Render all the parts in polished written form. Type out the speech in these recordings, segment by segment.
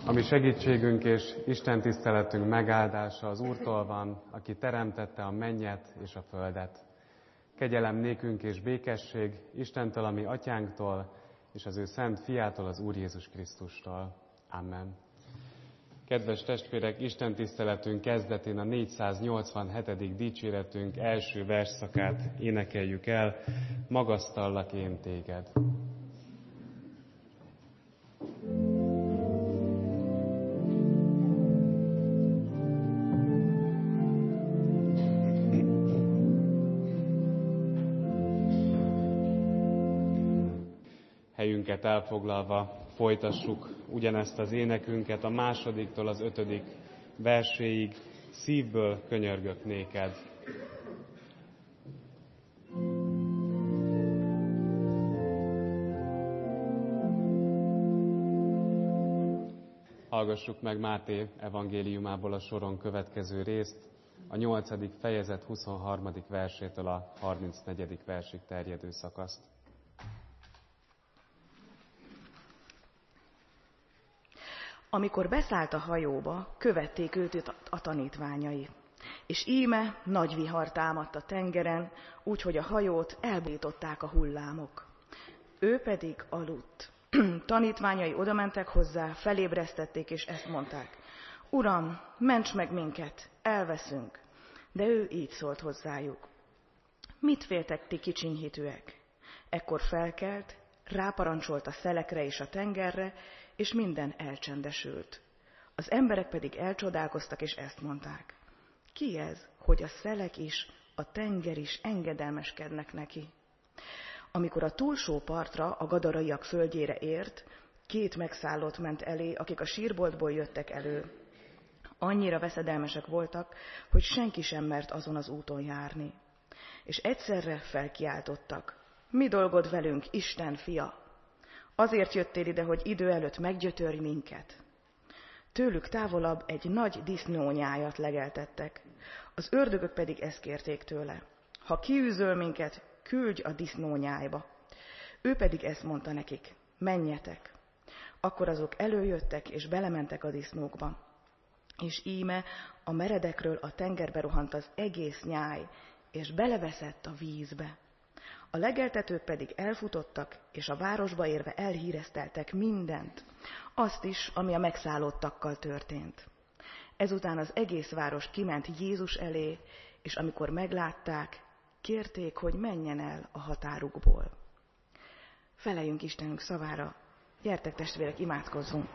Ami segítségünk és Isten tiszteletünk megáldása az Úrtól van, aki teremtette a mennyet és a földet. Kegyelem nékünk és békesség Istentől, a mi atyánktól, és az ő szent fiától, az Úr Jézus Krisztustól. Amen. Kedves testvérek, Isten tiszteletünk kezdetén a 487. dicséretünk első versszakát énekeljük el. Magasztallak én téged. Helyünket elfoglalva folytassuk ugyanezt az énekünket a másodiktól az 5. verséig. Szívből könyörgök néked. Hallgassuk meg Máté evangéliumából a soron következő részt, a 8. fejezet 23. versétől a 34. versig terjedő szakaszt. Amikor beszállt a hajóba, követték őt a tanítványai. És íme nagy vihar támadt a tengeren, úgyhogy a hajót elborították a hullámok. Ő pedig aludt. Tanítványai odamentek hozzá, felébresztették, és ezt mondták: Uram, ments meg minket, elveszünk. De ő így szólt hozzájuk: Mit féltek ti kicsinyhitűek? Ekkor felkelt, ráparancsolt a szelekre és a tengerre, és minden elcsendesült. Az emberek pedig elcsodálkoztak, és ezt mondták: Ki ez, hogy a szelek is, a tenger is engedelmeskednek neki? Amikor a túlsó partra, a gadaraiak földjére ért, 2 megszállott ment elé, akik a sírboltból jöttek elő. Annyira veszedelmesek voltak, hogy senki sem mert azon az úton járni. És egyszerre felkiáltottak: Mi dolgod velünk, Isten fia? Azért jöttél ide, hogy idő előtt meggyötörj minket. Tőlük távolabb egy nagy disznónyájat legeltettek. Az ördögök pedig ezt kérték tőle: Ha kiűzöl minket, küldj a disznónyájba. Ő pedig ezt mondta nekik: Menjetek. Akkor azok előjöttek, és belementek a disznókba. És íme a meredekről a tengerbe rohant az egész nyáj, és beleveszett a vízbe. A legeltetők pedig elfutottak, és a városba érve elhírezteltek mindent, azt is, ami a megszállottakkal történt. Ezután az egész város kiment Jézus elé, és amikor meglátták, kérték, hogy menjen el a határukból. Feleljünk Istenünk szavára, gyertek testvérek, imádkozzunk!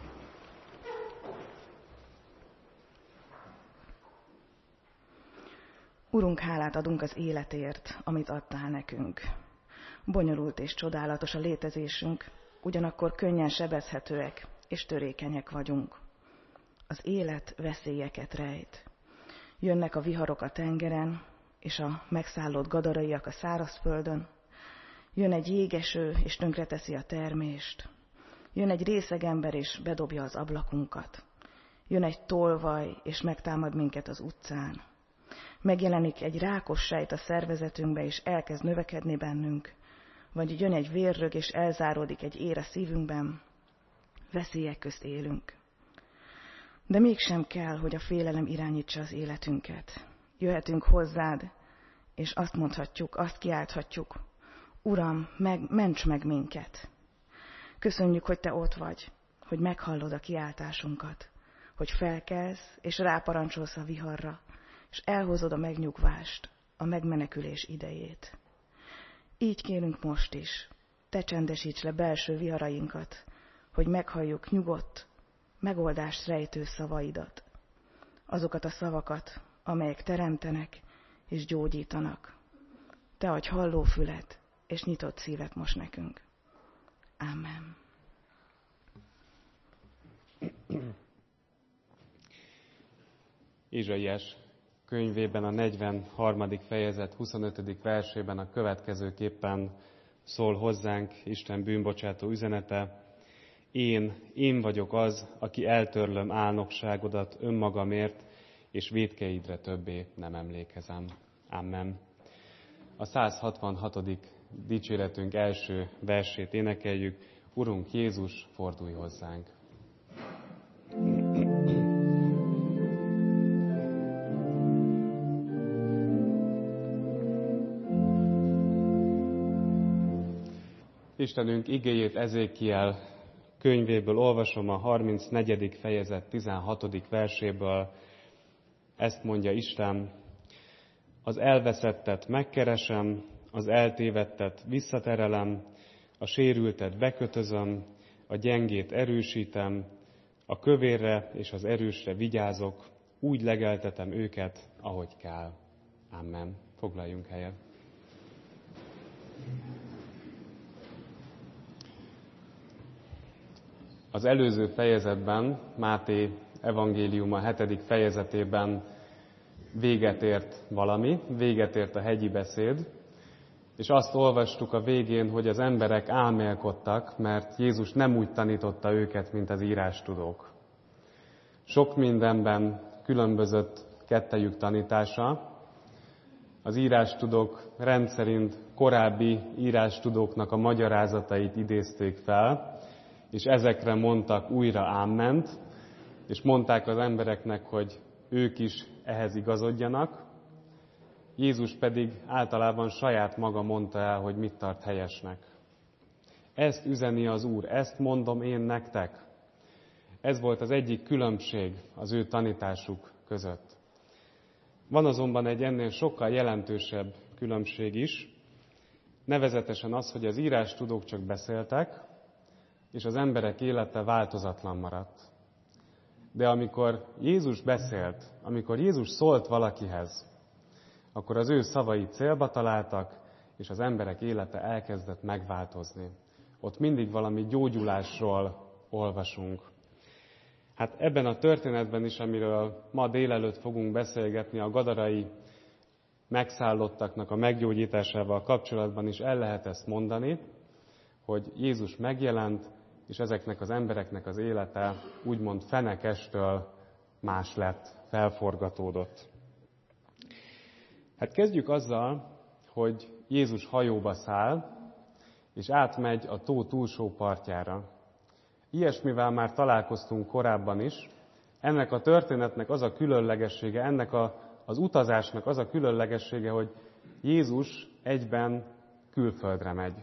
Urunk, hálát adunk az életért, amit adtál nekünk. Bonyolult és csodálatos a létezésünk, ugyanakkor könnyen sebezhetőek és törékenyek vagyunk. Az élet veszélyeket rejt. Jönnek a viharok a tengeren, és a megszállott gadaraiak a szárazföldön. Jön egy jégeső, és tönkreteszi a termést. Jön egy részeg ember, és bedobja az ablakunkat. Jön egy tolvaj, és megtámad minket az utcán. Megjelenik egy rákos sejt a szervezetünkbe, és elkezd növekedni bennünk, vagy jön egy vérrög, és elzáródik egy ér a szívünkben. Veszélyek közt élünk. De mégsem kell, hogy a félelem irányítsa az életünket. Jöhetünk hozzád, és azt mondhatjuk, azt kiálthatjuk: Uram, ments meg minket! Köszönjük, hogy te ott vagy, hogy meghallod a kiáltásunkat, hogy felkelsz, és ráparancsolsz a viharra, és elhozod a megnyugvást, a megmenekülés idejét. Így kérünk most is, te csendesíts le belső viharainkat, hogy meghalljuk nyugodt, megoldást rejtő szavaidat. Azokat a szavakat, amelyek teremtenek és gyógyítanak. Te adj halló fület és nyitott szívet most nekünk. Amen. Ézsaiás könyvében a 43. fejezet 25. versében a következőképpen szól hozzánk Isten bűnbocsátó üzenete: Én vagyok az, aki eltörlöm álnokságodat önmagamért, és vétkeidre többé nem emlékezem. Amen. A 166. dicséretünk első versét énekeljük: Urunk Jézus, fordulj hozzánk! Istenünk igéjét Ezékiel könyvéből olvasom, a 34. fejezet 16. verséből. Ezt mondja Isten: az elveszettet megkeresem, az eltévedtet visszaterelem, a sérültet bekötözöm, a gyengét erősítem, a kövérre és az erősre vigyázok, úgy legeltetem őket, ahogy kell. Amen. Foglaljunk helyet. Az előző fejezetben, Máté evangéliuma 7. fejezetében véget ért valami, véget ért a hegyi beszéd, és azt olvastuk a végén, hogy az emberek álmélkodtak, mert Jézus nem úgy tanította őket, mint az írástudók. Sok mindenben különbözött kettejük tanítása. Az írástudók rendszerint korábbi írástudóknak a magyarázatait idézték fel, és ezekre mondtak újra ámment, és mondták az embereknek, hogy ők is ehhez igazodjanak. Jézus pedig általában saját maga mondta el, hogy mit tart helyesnek. Ezt üzeni az Úr, ezt mondom én nektek. Ez volt az egyik különbség az ő tanításuk között. Van azonban egy ennél sokkal jelentősebb különbség is, nevezetesen az, hogy az írástudók csak beszéltek, és az emberek élete változatlan maradt. De amikor Jézus beszélt, amikor Jézus szólt valakihez, akkor az ő szavai célba találtak, és az emberek élete elkezdett megváltozni. Ott mindig valami gyógyulásról olvasunk. Hát ebben a történetben is, amiről ma délelőtt fogunk beszélgetni, a gadarai megszállottaknak a meggyógyításával kapcsolatban is el lehet ezt mondani, hogy Jézus megjelent, és ezeknek az embereknek az élete úgymond fenekestől más lett, felforgatódott. Hát kezdjük azzal, hogy Jézus hajóba száll, és átmegy a tó túlsó partjára. Ilyesmivel már találkoztunk korábban is. Ennek a történetnek az a különlegessége, ennek az utazásnak az a különlegessége, hogy Jézus egyben külföldre megy.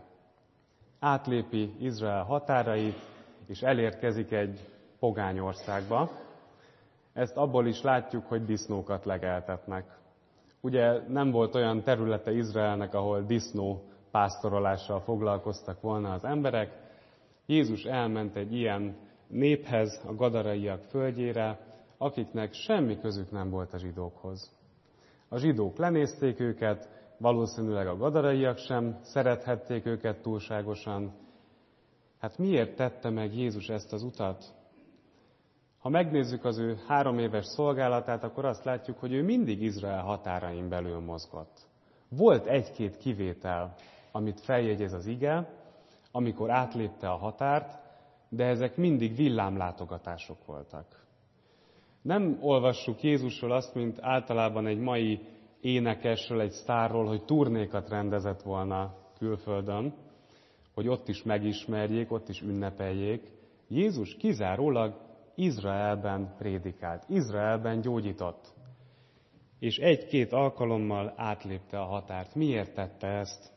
Átlépi Izrael határait, és elérkezik egy pogány országba. Ezt abból is látjuk, hogy disznókat legeltetnek. Ugye nem volt olyan területe Izraelnek, ahol disznó pásztorolással foglalkoztak volna az emberek. Jézus elment egy ilyen néphez, a gadaraiak földjére, akiknek semmi közük nem volt a zsidókhoz. A zsidók lenézték őket, valószínűleg a gadaraiak sem szerethették őket túlságosan. Hát miért tette meg Jézus ezt az utat? Ha megnézzük az ő 3 éves szolgálatát, akkor azt látjuk, hogy ő mindig Izrael határain belül mozgott. Volt egy-két kivétel, amit feljegyez az ige, amikor átlépte a határt, de ezek mindig villámlátogatások voltak. Nem olvassuk Jézusról azt, mint általában egy mai énekesről, egy sztárról, hogy turnékat rendezett volna külföldön, hogy ott is megismerjék, ott is ünnepeljék. Jézus kizárólag Izraelben prédikált, Izraelben gyógyított. És 1-2 alkalommal átlépte a határt. Miért tette ezt?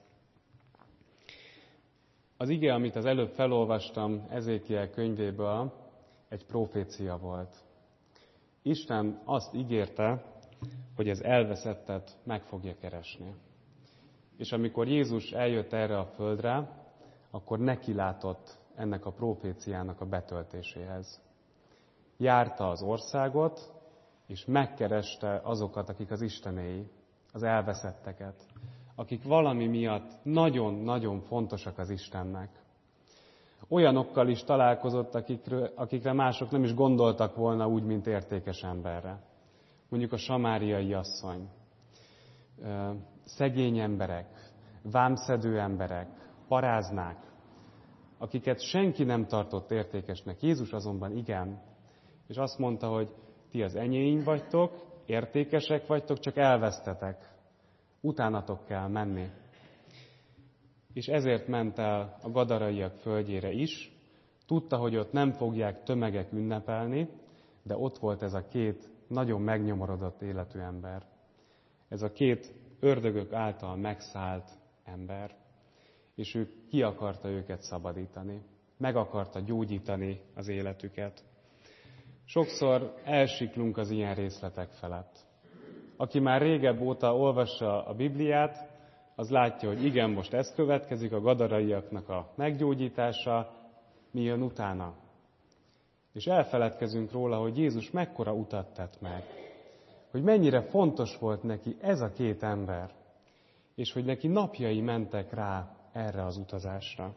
Az ige, amit az előbb felolvastam Ezékiel könyvéből, egy profécia volt. Isten azt ígérte, hogy az elveszettet meg fogja keresni. És amikor Jézus eljött erre a földre, akkor nekilátott ennek a proféciának a betöltéséhez. Járta az országot, és megkereste azokat, akik az Istenéi, az elveszetteket, akik valami miatt nagyon-nagyon fontosak az Istennek. Olyanokkal is találkozott, akikre mások nem is gondoltak volna úgy, mint értékes emberre. Mondjuk a samáriai asszony, szegény emberek, vámszedő emberek, paráznák, akiket senki nem tartott értékesnek. Jézus azonban igen. És azt mondta, hogy ti az enyéim vagytok, értékesek vagytok, csak elvesztetek. Utánatok kell menni. És ezért ment el a gadaraiak földjére is. Tudta, hogy ott nem fogják tömegek ünnepelni, de ott volt ez a 2 nagyon megnyomorodott életű ember. Ez a 2 ördögök által megszállt ember. és ő ki akarta őket szabadítani. Meg akarta gyógyítani az életüket. Sokszor elsiklunk az ilyen részletek felett. Aki már régebb óta olvassa a Bibliát, az látja, hogy igen, most ez következik, a gadaraiaknak a meggyógyítása, mi jön utána. És elfeledkezünk róla, hogy Jézus mekkora utat tett meg, hogy mennyire fontos volt neki ez a két ember, és hogy neki napjai mentek rá erre az utazásra.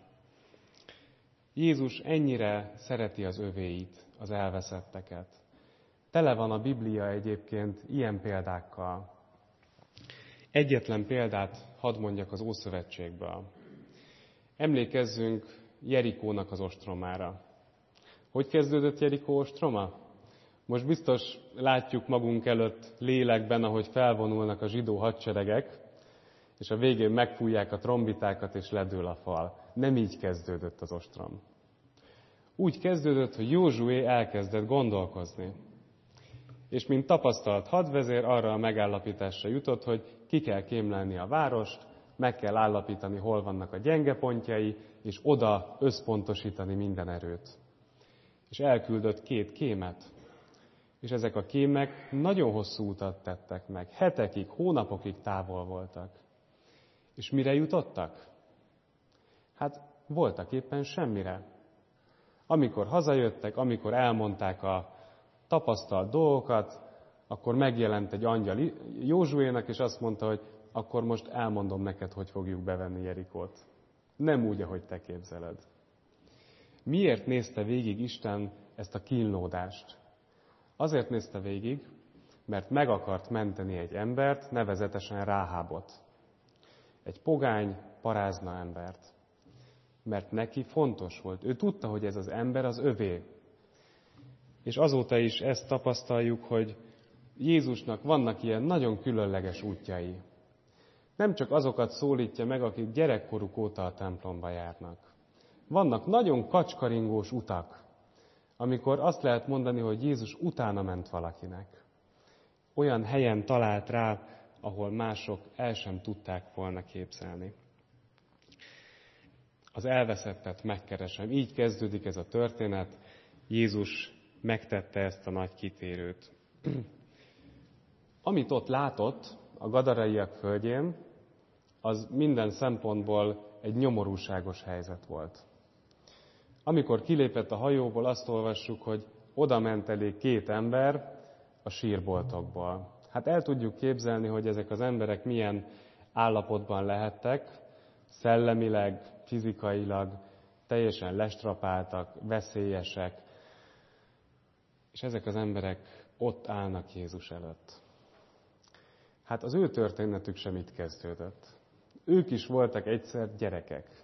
Jézus ennyire szereti az övéit, az elveszetteket. Tele van a Biblia egyébként ilyen példákkal. Egyetlen példát hadd mondjak az Ószövetségből. Emlékezzünk Jerikónak az ostromára. Hogy kezdődött Jerikó ostroma? Most biztos látjuk magunk előtt lélekben, ahogy felvonulnak a zsidó hadseregek, és a végén megfújják a trombitákat, és ledől a fal. Nem így kezdődött az ostrom. Úgy kezdődött, hogy Józsué elkezdett gondolkozni. És mint tapasztalt hadvezér arra a megállapításra jutott, hogy ki kell kémlelni a várost, meg kell állapítani, hol vannak a gyenge pontjai, és oda összpontosítani minden erőt. És elküldött 2 kémet. És ezek a kémek nagyon hosszú utat tettek meg. Hetekig, hónapokig távol voltak. És mire jutottak? Hát voltak éppen semmire. Amikor hazajöttek, amikor elmondták a tapasztalt dolgokat, akkor megjelent egy angyal Józsuénak, és azt mondta, hogy akkor most elmondom neked, hogy fogjuk bevenni Jerikót. Nem úgy, ahogy te képzeled. Miért nézte végig Isten ezt a kínlódást? Azért nézte végig, mert meg akart menteni egy embert, nevezetesen Ráhábot. Egy pogány, parázna embert. Mert neki fontos volt. Ő tudta, hogy ez az ember az övé. És azóta is ezt tapasztaljuk, hogy Jézusnak vannak ilyen nagyon különleges útjai. Nem csak azokat szólítja meg, akik gyerekkoruk óta a templomba járnak. Vannak nagyon kacskaringós utak, amikor azt lehet mondani, hogy Jézus utána ment valakinek. Olyan helyen talált rá, ahol mások el sem tudták volna képzelni. Az elveszettet megkeresem. Így kezdődik ez a történet. Jézus megtette ezt a nagy kitérőt. Amit ott látott a gadaraiak földjén, az minden szempontból egy nyomorúságos helyzet volt. Amikor kilépett a hajóból, azt olvassuk, hogy oda ment elé 2 ember a sírboltokból. Hát el tudjuk képzelni, hogy ezek az emberek milyen állapotban lehettek, szellemileg, fizikailag, teljesen lestrapáltak, veszélyesek, és ezek az emberek ott állnak Jézus előtt. Hát az ő történetük sem itt kezdődött. Ők is voltak egyszer gyerekek.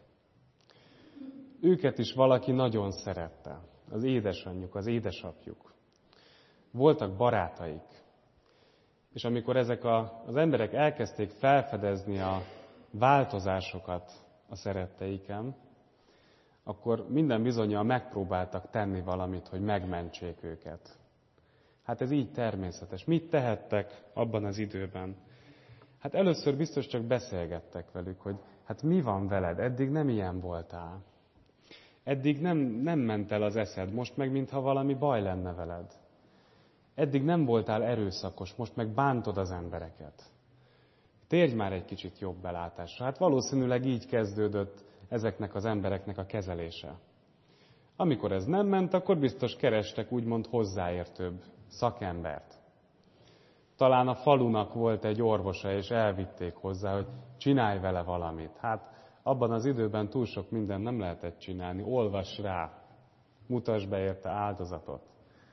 Őket is valaki nagyon szerette. Az édesanyjuk, az édesapjuk. Voltak barátaik. És amikor ezek az emberek elkezdték felfedezni a változásokat a szeretteiken, akkor minden bizonnyal megpróbáltak tenni valamit, hogy megmentsék őket. Hát ez így természetes. Mit tehettek abban az időben? Hát először biztos csak beszélgettek velük, hogy hát mi van veled, eddig nem ilyen voltál. Eddig nem ment el az eszed, most meg mintha valami baj lenne veled. Eddig nem voltál erőszakos, most meg bántod az embereket. Térj már egy kicsit jobb belátásra. Hát valószínűleg így kezdődött ezeknek az embereknek a kezelése. Amikor ez nem ment, akkor biztos kerestek úgymond hozzáértőbb szakembert. Talán a falunak volt egy orvosa, és elvitték hozzá, hogy csinálj vele valamit. Hát abban az időben túl sok mindent nem lehetett csinálni. Olvass rá, mutass be érte áldozatot.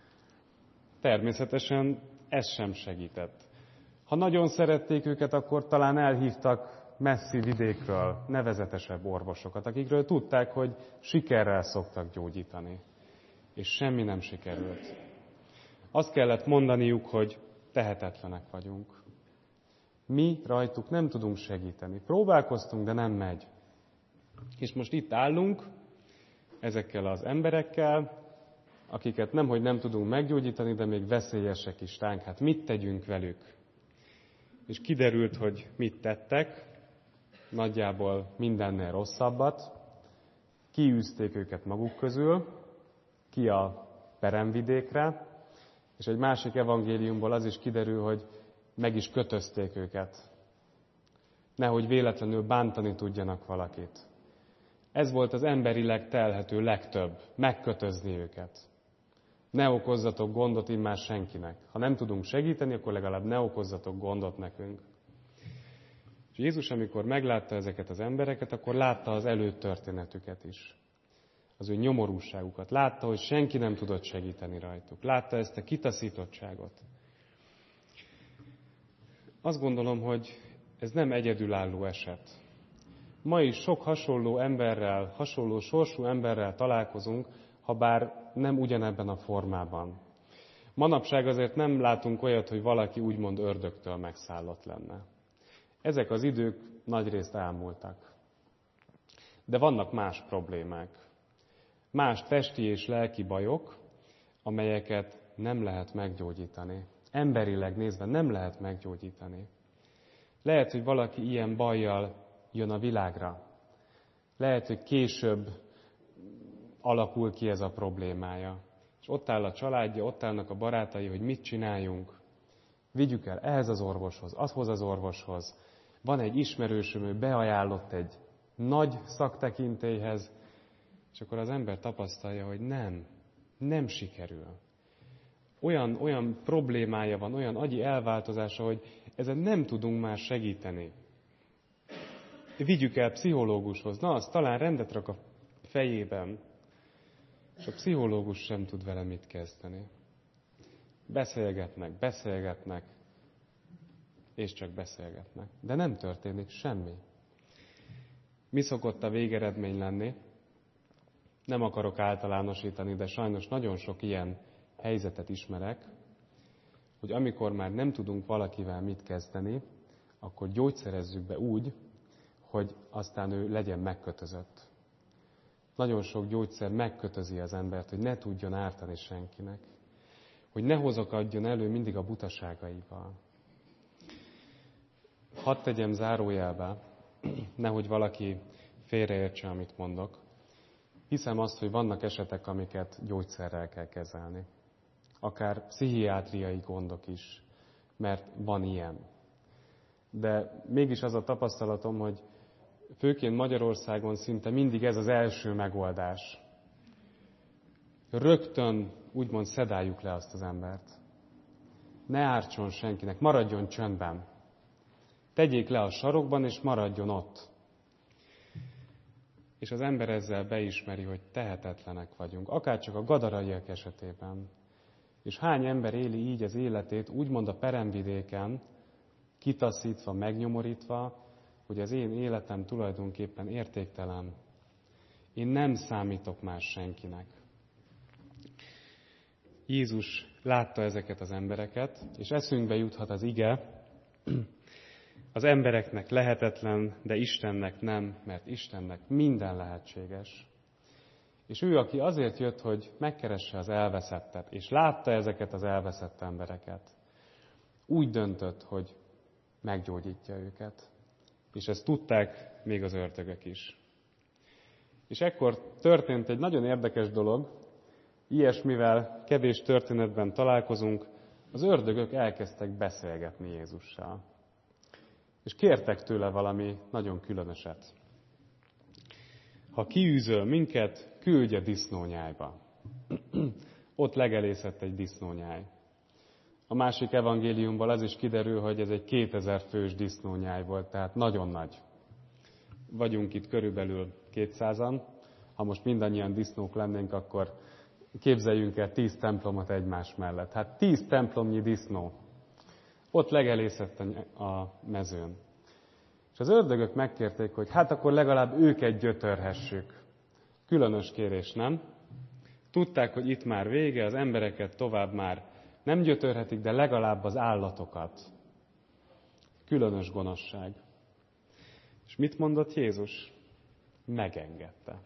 Természetesen ez sem segített. Ha nagyon szerették őket, akkor talán elhívtak messzi vidékről nevezetesebb orvosokat, akikről tudták, hogy sikerrel szoktak gyógyítani. És semmi nem sikerült. Azt kellett mondaniuk, hogy tehetetlenek vagyunk. Mi rajtuk nem tudunk segíteni. Próbálkoztunk, de nem megy. És most itt állunk ezekkel az emberekkel, akiket nemhogy nem tudunk meggyógyítani, de még veszélyesek is ránk. Hát mit tegyünk velük? És kiderült, hogy mit tettek. nagyjából mindennél rosszabbat, kiűzték őket maguk közül, ki a peremvidékre, és egy másik evangéliumból az is kiderül, hogy meg is kötözték őket. Nehogy véletlenül bántani tudjanak valakit. Ez volt az emberileg telhető legtöbb, megkötözni őket. Ne okozzatok gondot immár senkinek. Ha nem tudunk segíteni, akkor legalább ne okozzatok gondot nekünk. És Jézus, amikor meglátta ezeket az embereket, akkor látta az előtörténetüket is. Az ő nyomorúságukat. Látta, hogy senki nem tudott segíteni rajtuk. Látta ezt a kitaszítottságot. Azt gondolom, hogy ez nem egyedülálló eset. Ma is sok hasonló emberrel, hasonló sorsú emberrel találkozunk, ha bár nem ugyanebben a formában. Manapság azért nem látunk olyat, hogy valaki úgymond ördögtől megszállott lenne. Ezek az idők nagyrészt elmúltak. De vannak más problémák. Más testi és lelki bajok, amelyeket nem lehet meggyógyítani. Emberileg nézve nem lehet meggyógyítani. Lehet, hogy valaki ilyen bajjal jön a világra. Lehet, hogy később alakul ki ez a problémája. És ott áll a családja, ott állnak a barátai, hogy mit csináljunk. Vigyük el ehhez az orvoshoz, ahhoz az orvoshoz. Van egy ismerősöm, ő beajánlott egy nagy szaktekintélyhez, és akkor az ember tapasztalja, hogy nem sikerül. Olyan problémája van, olyan agyi elváltozása, hogy ezen nem tudunk már segíteni. Vigyük el pszichológushoz. Na, az talán rendet rak a fejében. És a pszichológus sem tud vele mit kezdeni. Beszélgetnek, és csak beszélgetnek. De nem történik semmi. Mi szokott a végeredmény lenni? Nem akarok általánosítani, de sajnos nagyon sok ilyen helyzetet ismerek, hogy amikor már nem tudunk valakivel mit kezdeni, akkor gyógyszerezzük be úgy, hogy aztán ő legyen megkötözött. Nagyon sok gyógyszer megkötözi az embert, hogy ne tudjon ártani senkinek. Hogy ne hozakadjon elő mindig a butaságaival. Hadd tegyem zárójelbe, nehogy valaki félreértse, amit mondok. Hiszem azt, hogy vannak esetek, amiket gyógyszerrel kell kezelni. Akár pszichiátriai gondok is, mert van ilyen. De mégis az a tapasztalatom, hogy főként Magyarországon szinte mindig ez az első megoldás. Rögtön úgymond szedáljuk le azt az embert. Ne ártson senkinek, maradjon csöndben. Tegyék le a sarokban, és maradjon ott. És az ember ezzel beismeri, hogy tehetetlenek vagyunk, akárcsak a gadaraiak esetében. És hány ember éli így az életét, úgymond a peremvidéken, kitaszítva, megnyomorítva, hogy az én életem tulajdonképpen értéktelen. Én nem számítok már senkinek. Jézus látta ezeket az embereket, és eszünkbe juthat az ige, az embereknek lehetetlen, de Istennek nem, mert Istennek minden lehetséges. És ő, aki azért jött, hogy megkeresse az elveszettet, és látta ezeket az elveszett embereket, úgy döntött, hogy meggyógyítja őket. És ezt tudták még az ördögök is. És ekkor történt egy nagyon érdekes dolog, ilyesmivel kevés történetben találkozunk, az ördögök elkezdtek beszélgetni Jézussal. És kértek tőle valami nagyon különöset. Ha kiűzöl minket, küldj a disznónyájba. Ott legelészett egy disznónyáj. A másik evangéliumból az is kiderül, hogy ez egy 2000 fős disznónyáj volt, tehát nagyon nagy. Vagyunk itt körülbelül 200-an. Ha most mindannyian disznók lennénk, akkor képzeljünk el 10 templomot egymás mellett. Hát 10 templomnyi disznó. Ott legelészett a mezőn. És az ördögök megkérték, hogy hát akkor legalább őket gyötörhessük. Különös kérés, nem? Tudták, hogy itt már vége, az embereket tovább már nem gyötörhetik, de legalább az állatokat. Különös gonoszság. És mit mondott Jézus? Megengedte.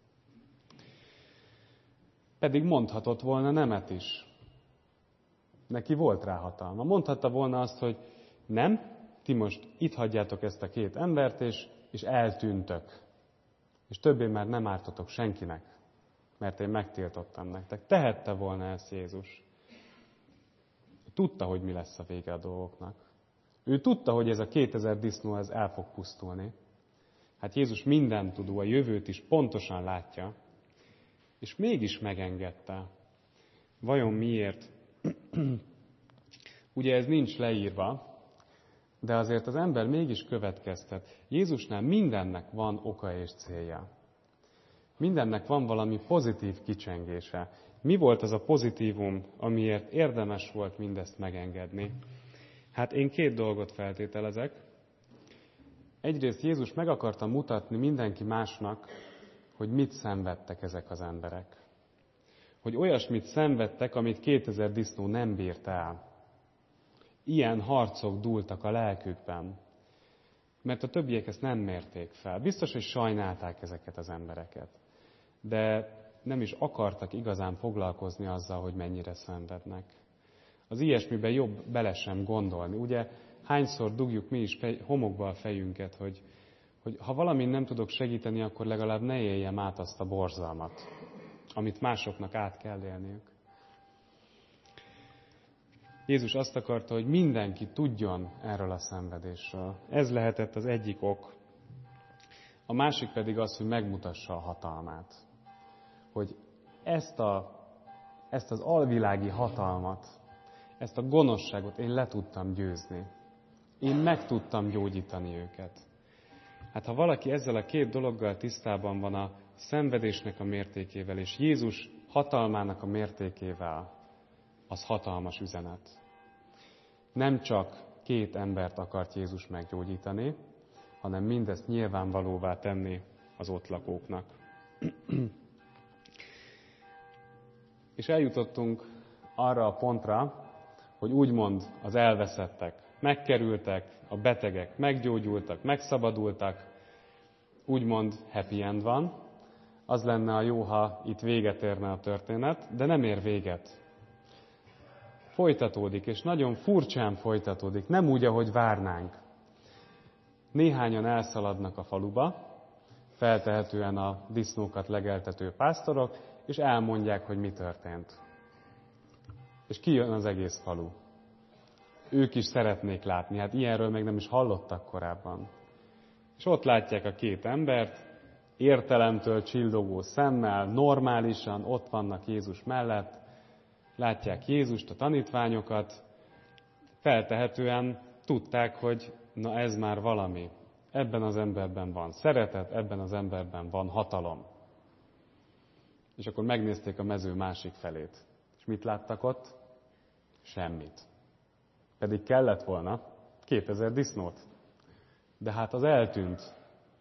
Pedig mondhatott volna nemet is. Neki volt rá hatalma. Mondhatta volna azt, hogy nem, ti most itt hagyjátok ezt a 2 embert, és és eltűntök. És többé már nem ártotok senkinek, mert én megtiltottam nektek. Tehette volna ezt Jézus. Tudta, hogy mi lesz a vége a dolgoknak. Ő tudta, hogy ez a 2000 disznó ez el fog pusztulni. Hát Jézus mindentudó, a jövőt is pontosan látja, és mégis megengedte. Vajon miért? Ugye ez nincs leírva, de azért az ember mégis következtet. Jézusnál mindennek van oka és célja. Mindennek van valami pozitív kicsengése. Mi volt az a pozitívum, amiért érdemes volt mindezt megengedni? Hát én 2 dolgot feltételezek. Egyrészt Jézus meg akarta mutatni mindenki másnak, hogy mit szenvedtek ezek az emberek. Hogy olyasmit szenvedtek, amit 2000 disznó nem bírt el. Ilyen harcok dúltak a lelkükben, mert a többiek ezt nem mérték fel. Biztos, hogy sajnálták ezeket az embereket, de nem is akartak igazán foglalkozni azzal, hogy mennyire szenvednek. Az ilyesmiben jobb bele sem gondolni. Ugye hányszor dugjuk mi is homokba a fejünket, hogy ha valamin nem tudok segíteni, akkor legalább ne éljem át azt a borzalmat, amit másoknak át kell élniük. Jézus azt akarta, hogy mindenki tudjon erről a szenvedésről. Ez lehetett az egyik ok. A másik pedig az, hogy megmutassa a hatalmát. Hogy ezt az alvilági hatalmat, ezt a gonoszságot én le tudtam győzni. Én meg tudtam gyógyítani őket. Hát ha valaki ezzel a 2 dologgal tisztában van, a szenvedésnek a mértékével és Jézus hatalmának a mértékével, az hatalmas üzenet. Nem csak 2 embert akart Jézus meggyógyítani, hanem mindezt nyilvánvalóvá tenni az ott lakóknak. És eljutottunk arra a pontra, hogy úgymond az elveszettek megkerültek, a betegek meggyógyultak, megszabadultak, úgymond happy end van. Az lenne a jó, ha itt véget érne a történet, de nem ér véget. Folytatódik, és nagyon furcsán folytatódik, nem úgy, ahogy várnánk. Néhányan elszaladnak a faluba, feltehetően a disznókat legeltető pásztorok, és elmondják, hogy mi történt. És kijön az egész falu. Ők is szeretnék látni, hát ilyenről még nem is hallottak korábban. És ott látják a 2 embert, értelemtől csillogó szemmel, normálisan ott vannak Jézus mellett, látják Jézust, a tanítványokat, feltehetően tudták, hogy na ez már valami. Ebben az emberben van szeretet, ebben az emberben van hatalom. És akkor megnézték a mező másik felét. És mit láttak ott? Semmit. Pedig kellett volna 2000 disznót. De hát az eltűnt.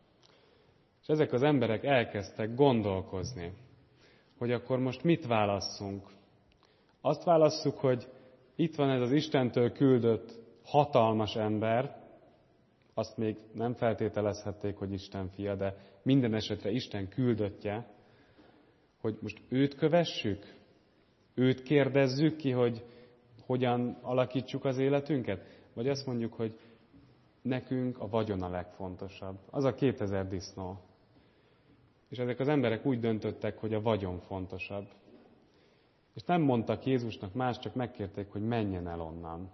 És ezek az emberek elkezdtek gondolkozni, hogy akkor most mit válasszunk. Azt válasszuk, hogy itt van ez az Istentől küldött hatalmas ember, azt még nem feltételezhették, hogy Isten fia, de minden esetre Isten küldöttje, hogy most őt kövessük, őt kérdezzük ki, hogy hogyan alakítsuk az életünket, vagy azt mondjuk, hogy nekünk a vagyon a legfontosabb. Az a 2000 disznó. És ezek az emberek úgy döntöttek, hogy a vagyon fontosabb. És nem mondtak Jézusnak más, csak megkérték, hogy menjen el onnan.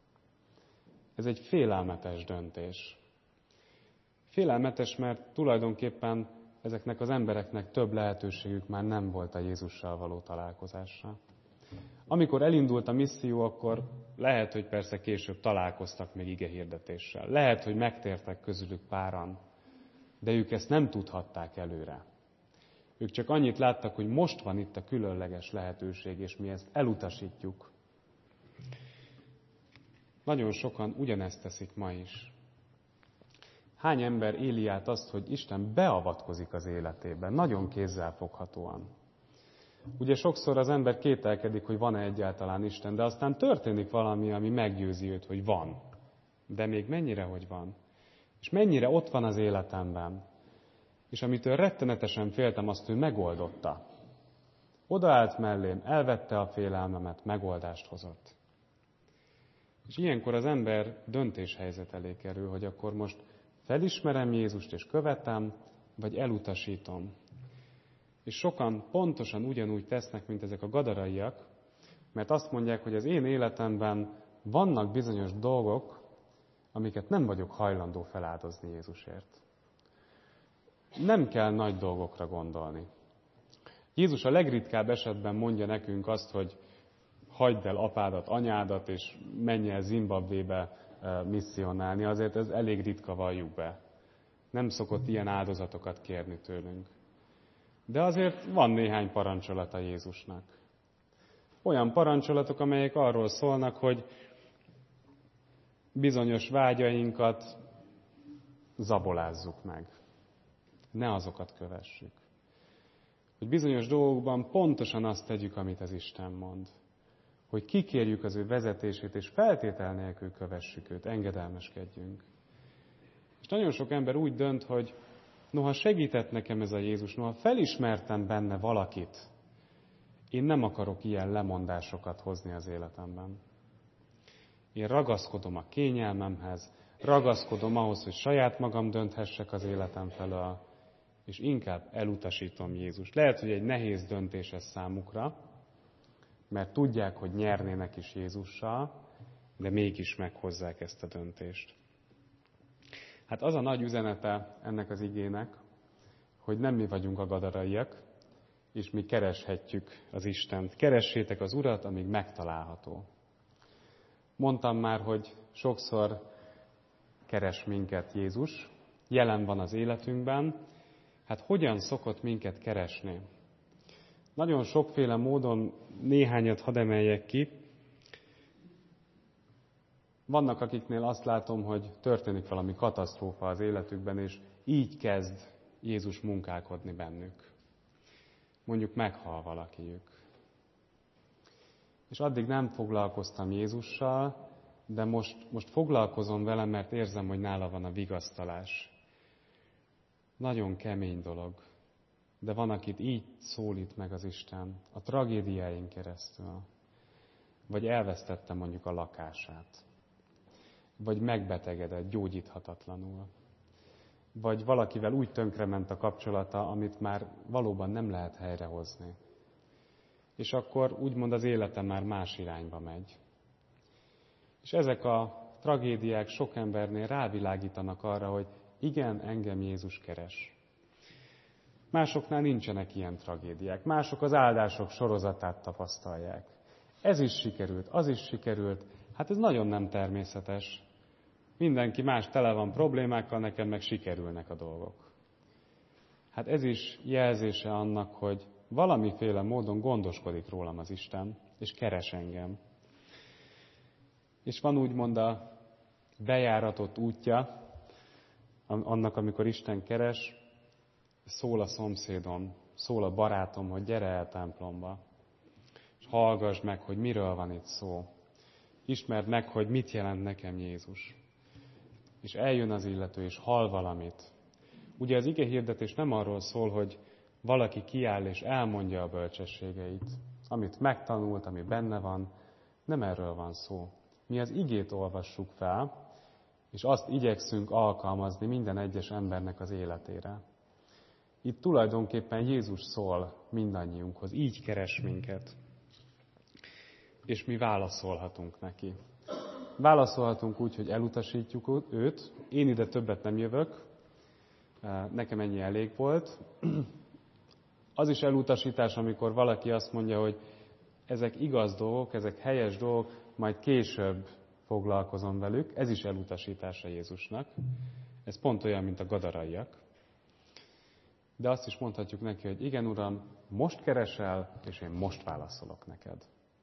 Ez egy félelmetes döntés. Félelmetes, mert tulajdonképpen ezeknek az embereknek több lehetőségük már nem volt a Jézussal való találkozásra. Amikor elindult a misszió, akkor lehet, hogy persze később találkoztak még igehirdetéssel. Lehet, hogy megtértek közülük páran, de ők ezt nem tudhatták előre. Ők csak annyit láttak, hogy most van itt a különleges lehetőség, és mi ezt elutasítjuk. Nagyon sokan ugyanezt teszik ma is. Hány ember éli át azt, hogy Isten beavatkozik az életében, nagyon kézzelfoghatóan. Ugye sokszor az ember kételkedik, hogy van-e egyáltalán Isten, de aztán történik valami, ami meggyőzi őt, hogy van. De még mennyire, hogy van? És mennyire ott van az életemben? És amitől rettenetesen féltem, azt ő megoldotta. Odaállt mellém, elvette a félelmemet, megoldást hozott. És ilyenkor az ember döntéshelyzet elé kerül, hogy akkor most Felismerem Jézust és követem, vagy elutasítom. És sokan pontosan ugyanúgy tesznek, mint ezek a gadaraiak, mert azt mondják, hogy az én életemben vannak bizonyos dolgok, amiket nem vagyok hajlandó feláldozni Jézusért. Nem kell nagy dolgokra gondolni. Jézus a legritkább esetben mondja nekünk azt, hogy hagyd el apádat, anyádat, és menj el Zimbabvébe misszionálni. Azért ez elég ritka, valljuk be. Nem szokott ilyen áldozatokat kérni tőlünk. De azért van néhány parancsolata Jézusnak. Olyan parancsolatok, amelyek arról szólnak, hogy bizonyos vágyainkat zabolázzuk meg. Ne azokat kövessük. Hogy bizonyos dolgokban pontosan azt tegyük, amit az Isten mond. Hogy kikérjük az ő vezetését, és feltétel nélkül kövessük őt, engedelmeskedjünk. És nagyon sok ember úgy dönt, hogy noha segített nekem ez a Jézus, noha felismertem benne valakit, én nem akarok ilyen lemondásokat hozni az életemben. Én ragaszkodom a kényelmemhez, ragaszkodom ahhoz, hogy saját magam dönthessek az életem felől, és inkább elutasítom Jézust. Lehet, hogy egy nehéz döntés ez számukra, mert tudják, hogy nyernének is Jézussal, de mégis meghozzák ezt a döntést. Hát az a nagy üzenete ennek az igének, hogy nem mi vagyunk a gadaraiak, és mi kereshetjük az Istent. Keressétek az Urat, amíg megtalálható. Mondtam már, hogy sokszor keres minket Jézus, jelen van az életünkben. Hát hogyan szokott minket keresni? Nagyon sokféle módon néhányat hadd emeljek ki. Vannak, akiknél azt látom, hogy történik valami katasztrófa az életükben, és így kezd Jézus munkálkodni bennük. Mondjuk meghal valakiük. És addig nem foglalkoztam Jézussal, de most foglalkozom vele, mert érzem, hogy nála van a vigasztalás. Nagyon kemény dolog, de van, akit így szólít meg az Isten, a tragédiáin keresztül. Vagy elvesztette mondjuk a lakását. Vagy megbetegedett, gyógyíthatatlanul. Vagy valakivel úgy tönkrement a kapcsolata, amit már valóban nem lehet helyrehozni. És akkor úgymond az élete már más irányba megy. És ezek a tragédiák sok embernél rávilágítanak arra, hogy igen, engem Jézus keres. Másoknál nincsenek ilyen tragédiák. Mások az áldások sorozatát tapasztalják. Ez is sikerült, az is sikerült. Hát ez nagyon nem természetes. Mindenki más tele van problémákkal, nekem meg sikerülnek a dolgok. Hát ez is jelzése annak, hogy valamiféle módon gondoskodik rólam az Isten, és keres engem. És van úgymond a bejáratott útja annak, amikor Isten keres, szól a szomszédom, szól a barátom, hogy gyere el templomba, és hallgass meg, hogy miről van itt szó. Ismerd meg, hogy mit jelent nekem Jézus. És eljön az illető, és hall valamit. Ugye az igehirdetés nem arról szól, hogy valaki kiáll és elmondja a bölcsességeit, amit megtanult, ami benne van. Nem erről van szó. Mi az igét olvassuk fel, és azt igyekszünk alkalmazni minden egyes embernek az életére. Itt tulajdonképpen Jézus szól mindannyiunkhoz, így keres minket. És mi válaszolhatunk neki. Válaszolhatunk úgy, hogy elutasítjuk őt, én ide többet nem jövök, nekem ennyi elég volt. Az is elutasítás, amikor valaki azt mondja, hogy ezek igaz dolgok, ezek helyes dolgok, majd később foglalkozom velük. Ez is elutasítása Jézusnak. Ez pont olyan, mint a gadaraiak. De azt is mondhatjuk neki, hogy igen, Uram, most keresel, és én most válaszolok neked.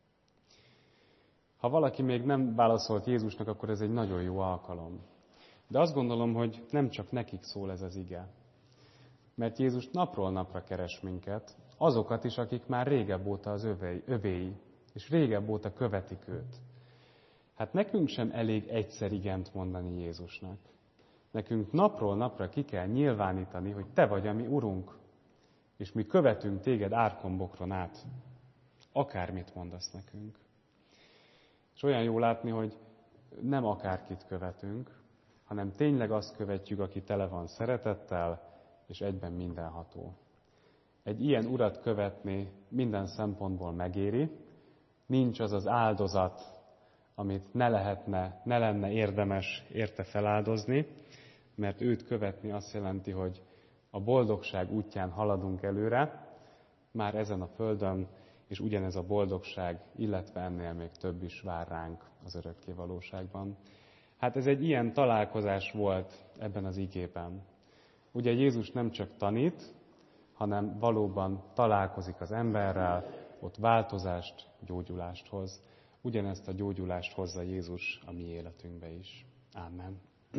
Ha valaki még nem válaszolt Jézusnak, akkor ez egy nagyon jó alkalom. De azt gondolom, hogy nem csak nekik szól ez az ige. Mert Jézus napról napra keres minket, azokat is, akik már régebb óta az övéi, és régebb óta követik őt. Hát nekünk sem elég egyszer igent mondani Jézusnak. Nekünk napról napra ki kell nyilvánítani, hogy te vagy a mi Urunk, és mi követünk téged árkombokron át. Akármit mondasz nekünk. És olyan jó látni, hogy nem akárkit követünk, hanem tényleg azt követjük, aki tele van szeretettel, és egyben mindenható. Egy ilyen urat követni minden szempontból megéri, nincs az az áldozat, amit ne lenne érdemes érte feláldozni, mert őt követni azt jelenti, hogy a boldogság útján haladunk előre, már ezen a földön, és ugyanez a boldogság, illetve ennél még több is vár ránk az örökké valóságban. Hát ez egy ilyen találkozás volt ebben az igében. Ugye Jézus nem csak tanít, hanem valóban találkozik az emberrel, ott változást, gyógyulást hoz. Ugyanezt a gyógyulást hozza Jézus a mi életünkbe is. Ámen.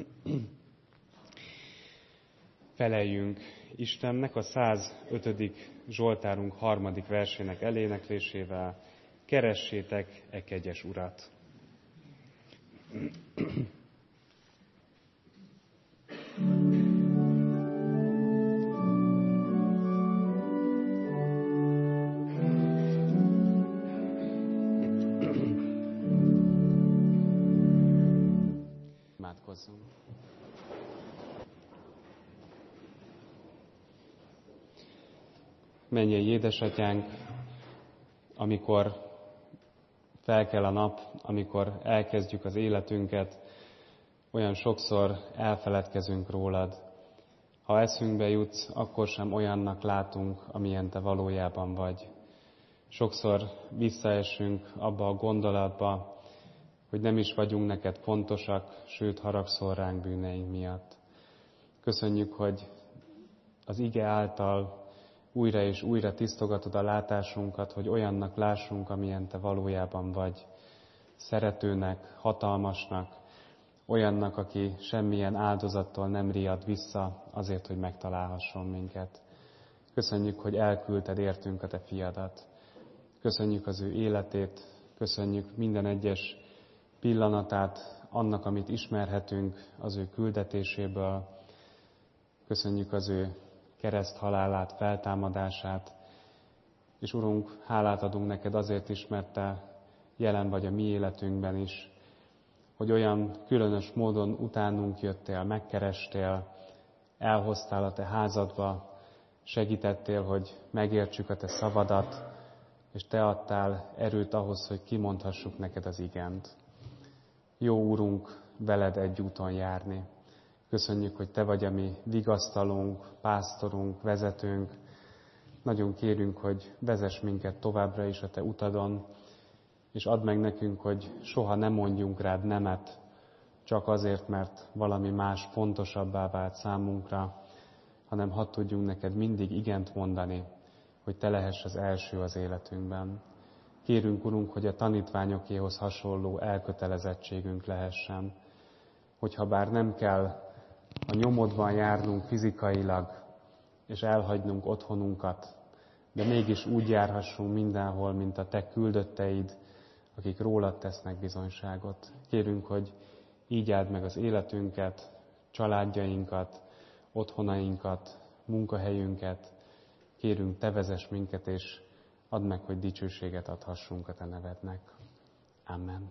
Feleljünk Istennek a 105. Zsoltárunk 3. versének eléneklésével. Keressétek e kegyes Urat! Imádkozzunk! Mennyei édesatyánk, amikor felkel a nap, amikor elkezdjük az életünket, olyan sokszor elfeledkezünk rólad. Ha eszünkbe jutsz, akkor sem olyannak látunk, amilyen te valójában vagy. Sokszor visszaesünk abba a gondolatba, hogy nem is vagyunk neked fontosak, sőt haragszol ránk bűneink miatt. Köszönjük, hogy az ige által újra és újra tisztogatod a látásunkat, hogy olyannak lássunk, amilyen te valójában vagy. Szeretőnek, hatalmasnak, olyannak, aki semmilyen áldozattól nem riad vissza azért, hogy megtalálhasson minket. Köszönjük, hogy elküldted értünk a te fiadat. Köszönjük az ő életét, köszönjük minden egyes pillanatát annak, amit ismerhetünk az ő küldetéséből. Köszönjük az ő kereszthalálát, feltámadását, és Urunk, hálát adunk neked azért is, mert te jelen vagy a mi életünkben is, hogy olyan különös módon utánunk jöttél, megkerestél, elhoztál a te házadba, segítettél, hogy megértsük a te szavadat, és te adtál erőt ahhoz, hogy kimondhassuk neked az igent. Jó Úrunk, veled egy úton járni. Köszönjük, hogy te vagy a mi vigasztalónk, pásztorunk, vezetőnk. Nagyon kérünk, hogy vezess minket továbbra is a te utadon, és add meg nekünk, hogy soha ne mondjunk rád nemet, csak azért, mert valami más fontosabbá vált számunkra, hanem hadd tudjunk neked mindig igent mondani, hogy te lehess az első az életünkben. Kérünk, Urunk, hogy a tanítványokéhoz hasonló elkötelezettségünk lehessen, hogyha bár nem kell a nyomodban járnunk fizikailag, és elhagynunk otthonunkat, de mégis úgy járhassunk mindenhol, mint a te küldötteid, akik rólad tesznek bizonyságot. Kérünk, hogy így áld meg az életünket, családjainkat, otthonainkat, munkahelyünket. Kérünk, te vezess minket, és add meg, hogy dicsőséget adhassunk a te nevednek. Amen.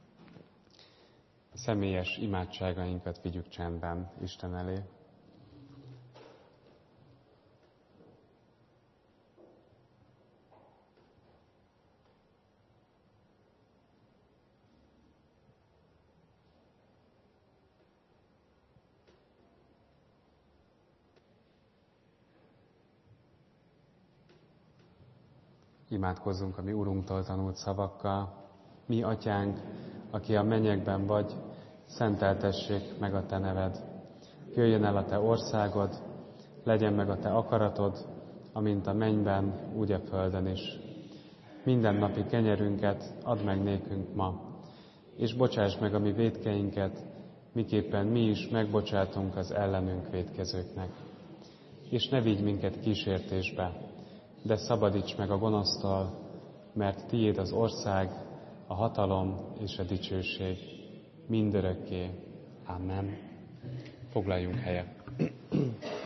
A személyes imádságainkat vigyük csendben Isten elé. Imádkozzunk a mi Urunktól tanult szavakkal. Mi, Atyánk, aki a mennyekben vagy, szenteltessék meg a te neved. Jöjjön el a te országod, legyen meg a te akaratod, amint a mennyben, úgy a földön is. Minden napi kenyerünket add meg nékünk ma, és bocsáss meg a mi vétkeinket, miképpen mi is megbocsátunk az ellenünk vétkezőknek. És ne vigy minket kísértésbe, de szabadíts meg a gonosztól, mert tiéd az ország, a hatalom és a dicsőség mindörökké. Amen. Foglaljunk helyet.